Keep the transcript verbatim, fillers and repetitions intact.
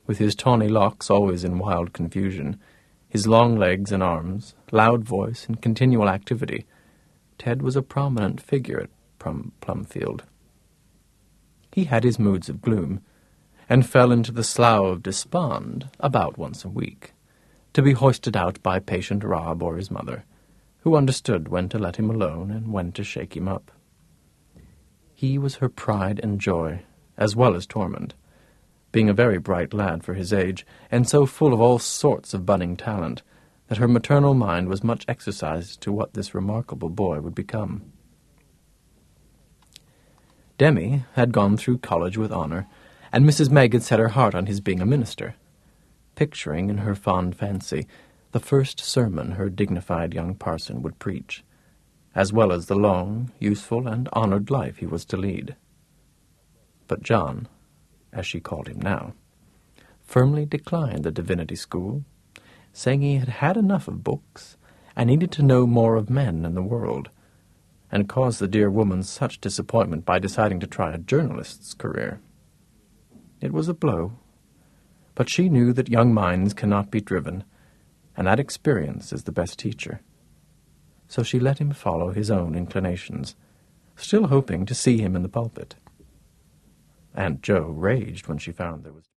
With his tawny locks always in wild confusion, his long legs and arms, loud voice, and continual activity, Ted was a prominent figure at Plum Plumfield. He had his moods of gloom, and fell into the slough of despond about once a week, to be hoisted out by patient Rob or his mother, who understood when to let him alone and when to shake him up. He was her pride and joy, as well as torment, being a very bright lad for his age, and so full of all sorts of budding talent, that her maternal mind was much exercised to what this remarkable boy would become. Demi had gone through college with honor, and Missus Megg had set her heart on his being a minister, picturing in her fond fancy the first sermon her dignified young parson would preach, as well as the long, useful, and honored life he was to lead. But John, as she called him now, firmly declined the divinity school, saying he had had enough of books and needed to know more of men and the world, and caused the dear woman such disappointment by deciding to try a journalist's career. It was a blow, but she knew that young minds cannot be driven, and that experience is the best teacher. So she let him follow his own inclinations, still hoping to see him in the pulpit. Aunt Jo raged when she found there was